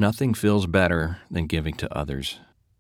Nothing feels better than giving to others.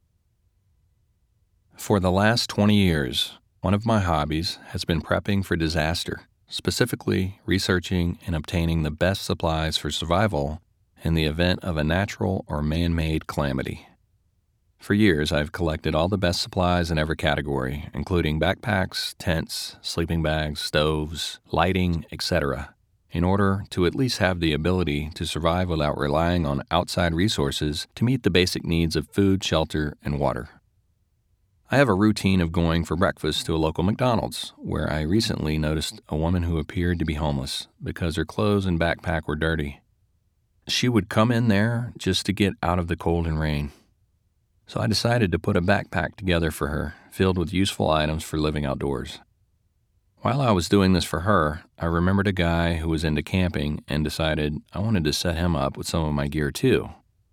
For the last 20 years, one of my hobbies has been prepping for disaster, specifically researching and obtaining the best supplies for survival in the event of a natural or man-made calamity. For years, I've collected all the best supplies in every category, including backpacks, tents, sleeping bags, stoves, lighting, etc., in order to at least have the ability to survive without relying on outside resources to meet the basic needs of food, shelter, and water. I have a routine of going for breakfast to a local McDonald's, where I recently noticed a woman who appeared to be homeless because her clothes and backpack were dirty. She would come in there just to get out of the cold and rain. So I decided to put a backpack together for her, filled with useful items for living outdoors. While I was doing this for her, I remembered a guy who was into camping and decided I wanted to set him up with some of my gear too.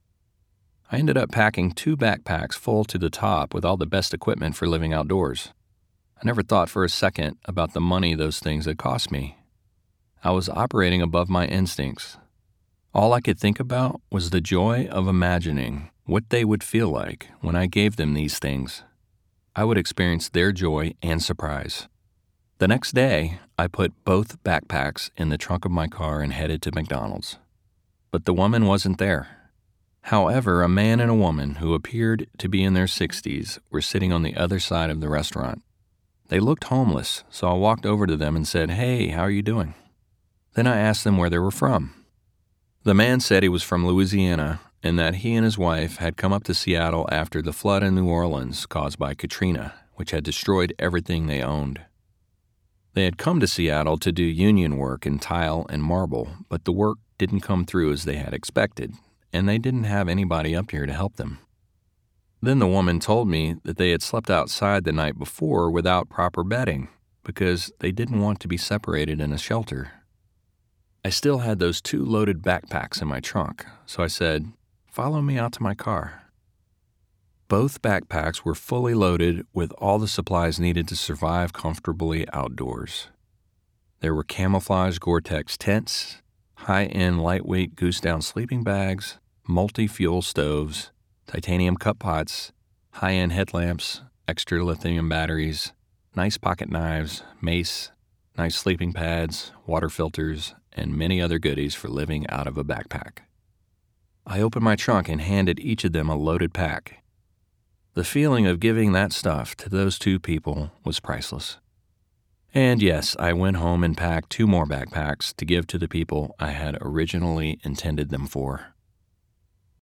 I ended up packing 2 backpacks full to the top with all the best equipment for living outdoors. I never thought for a second about the money those things had cost me. I was operating above my instincts. All I could think about was the joy of imagining what they would feel like when I gave them these things. I would experience their joy and surprise. The next day, I put both backpacks in the trunk of my car and headed to McDonald's. But the woman wasn't there. However, a man and a woman who appeared to be in their 60s were sitting on the other side of the restaurant. They looked homeless, so I walked over to them and said, "Hey, how are you doing?" Then I asked them where they were from. The man said he was from Louisiana and that he and his wife had come up to Seattle after the flood in New Orleans caused by Katrina, which had destroyed everything they owned. They had come to Seattle to do union work in tile and marble, but the work didn't come through as they had expected, and they didn't have anybody up here to help them. Then the woman told me that they had slept outside the night before without proper bedding because they didn't want to be separated in a shelter. I still had those 2 loaded backpacks in my trunk, so I said, "Follow me out to my car." Both backpacks were fully loaded with all the supplies needed to survive comfortably outdoors. There were camouflage Gore-Tex tents, high-end lightweight goose-down sleeping bags, multi-fuel stoves, titanium cup pots, high-end headlamps, extra lithium batteries, nice pocket knives, mace, nice sleeping pads, water filters, and many other goodies for living out of a backpack. I opened my trunk and handed each of them a loaded pack. The feeling of giving that stuff to those 2 people was priceless. And yes, I went home and packed 2 more backpacks to give to the people I had originally intended them for.